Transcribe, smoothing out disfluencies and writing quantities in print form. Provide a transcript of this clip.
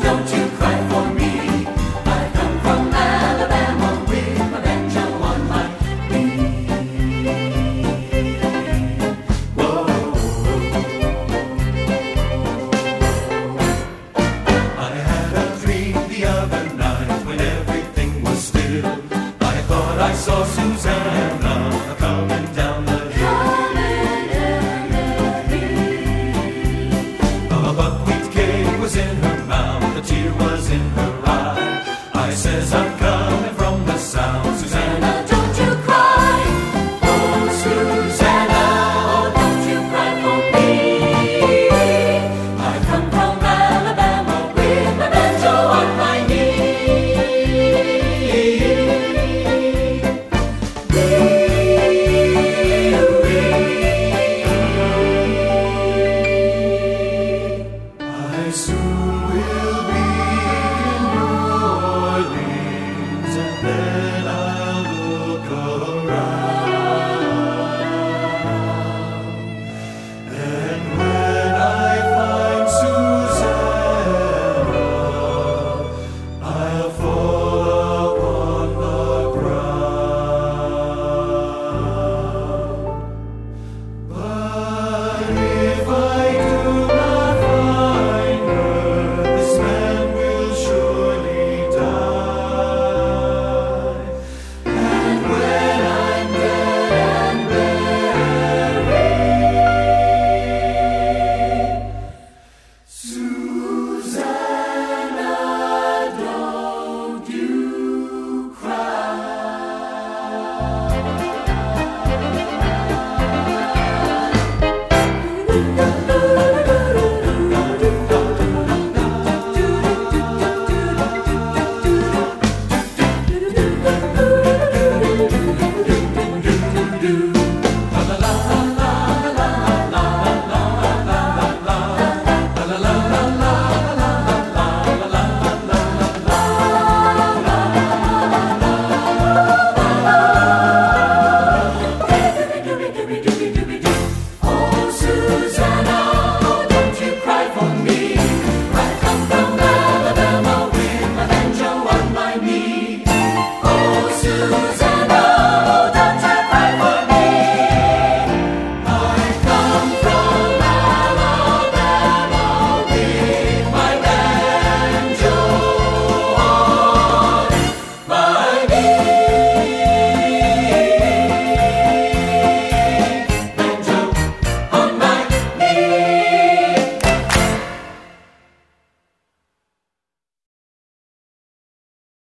don't you cry for me. I come from Alabama with my banjo on my knee. Whoa. I had a dream the other night when everything was still. I thought I saw Susanna coming down the hill. A buckwheat cake was in her mouth, a tear was in her eye. I says, I'm coming from the south. Susanna, don't you cry. Oh, Susanna, oh, don't you cry for me. I come from Alabama with my banjo on my I soon will be in New Orleans, and then I